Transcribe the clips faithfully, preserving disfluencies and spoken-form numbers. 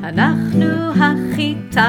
אנחנו החיטה.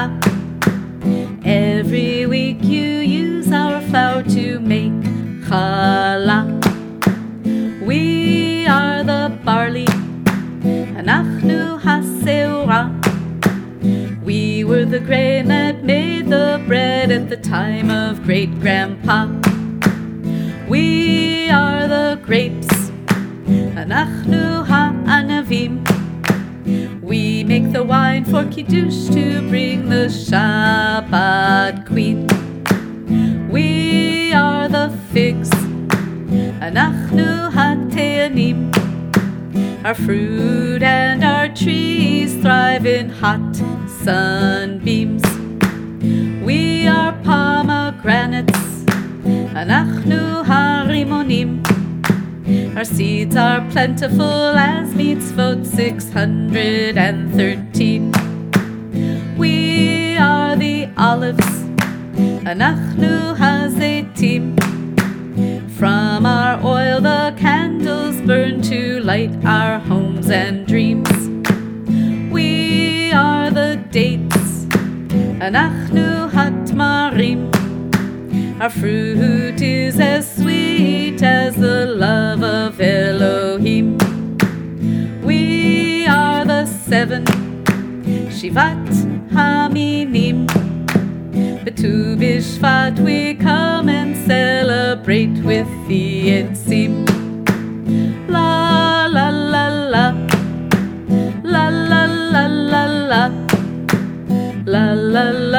Every week you use our flour to make challah. We are the barley. אנחנו השעורה. We were the grain that made the bread at the time of great-grandpa. We are the grapes. אנחנו הענבים. We make the wine for Kiddush to bring the Shabbat queen. We are the figs. אנחנו התאנים. Our fruit and our trees thrive in hot sunbeams. We are pomegranates. אנחנו הרימונים. Our seeds are plentiful as mitzvot six hundred thirteen. We are the olives. אנחנו הזיתים. From our oil the candles burn to light our homes and dreams. We are the dates. אנחנו התמרים. Our fruit is as sweet as the love of Elohim. We are the seven. Shivat Haminim. B'Tu B'Shvat we come and celebrate with the Etzim. La la la la. La la la la la. La la la.